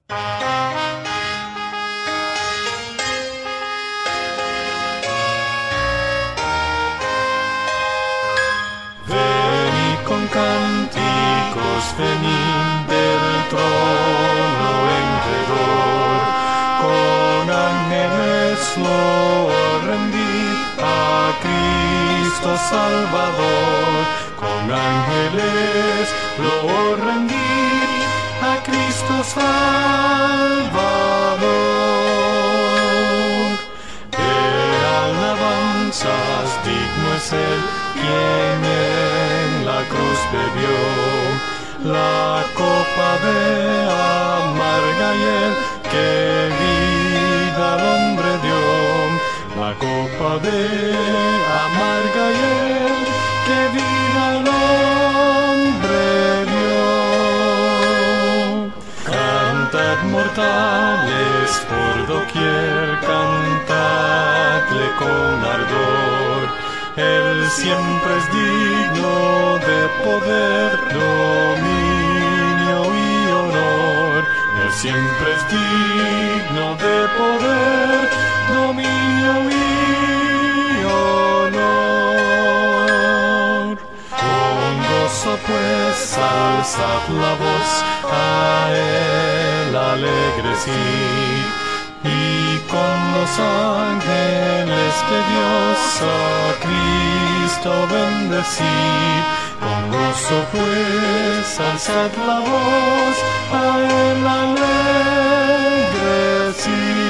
Venid con cánticos, venid del trono en redor, con ángeles lo rendid a Cristo Salvador, con ángeles lo rendid a Cristo Salvador. De alabanzas digno es Él, quien en la cruz bebió la copa de amarga hiel que vida al hombre dio, la copa de amarga hiel que vida al hombre dio. Cantad mortales por doquier, cantadle con ardor. Él siempre es digno de poder, dominio y honor. Él siempre es digno de poder, dominio y honor. Con gozo pues alzad la voz, a Él alegres y con los ángeles de Dios a Cristo bendecid. Con gozo pues alzad la voz, a Él alegres